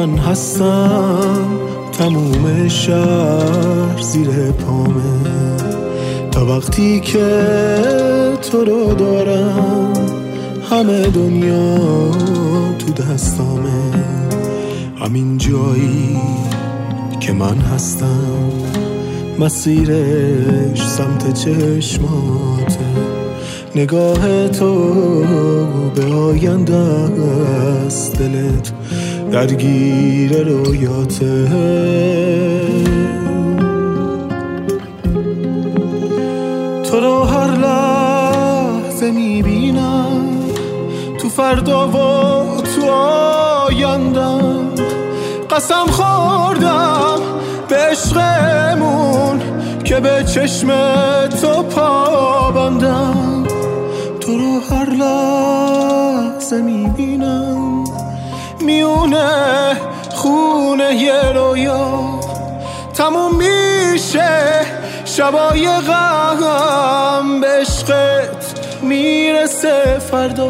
من هستم، تموم شهر زیر پامه. تا وقتی که تو رو دارم همه دنیا تو دستامه. همین جایی که من هستم مسیرش سمت چشماته. نگاه تو به آینده است، دلت درگیر رویاته. تو رو هر لحظه میبینم، تو فردا و تو آیندم. قسم خوردم به عشقمون که به چشم تو پابندم. تو رو هر لحظه میبینم میونه خونه ی رویا. تموم میشه شبای غم، به عشقت میرسه فردا.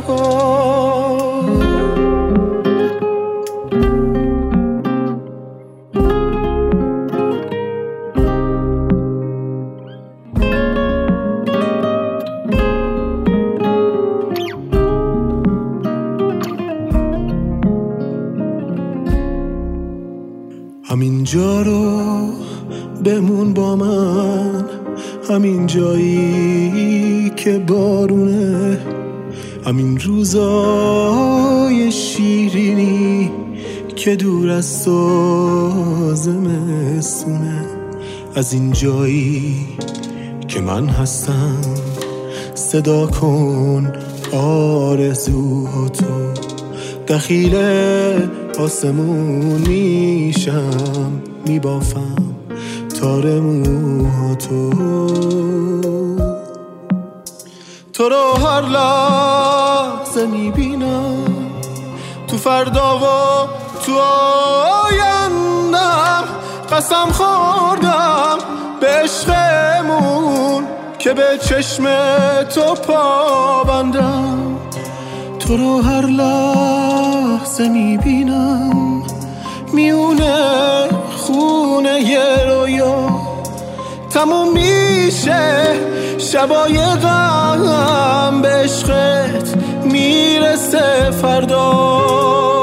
همینجا رو بمون با من، همین جایی که بارونه. همین روزای شیرینی که دور از تو زمستونه. از این جایی که من هستم صدا کن آرزوهاتو. دخیل آسمون میشم، میبافم تار موهاتو. تو رو هر لحظه میبینم، تو فردا و تو آیندم. قسم خوردم به عشقمون که به چشم تو پابندم. تو رو هر لحظه میبینم میونه خونه ی رویا. تموم میشه شبای غم، به عشقت میرسه فردا.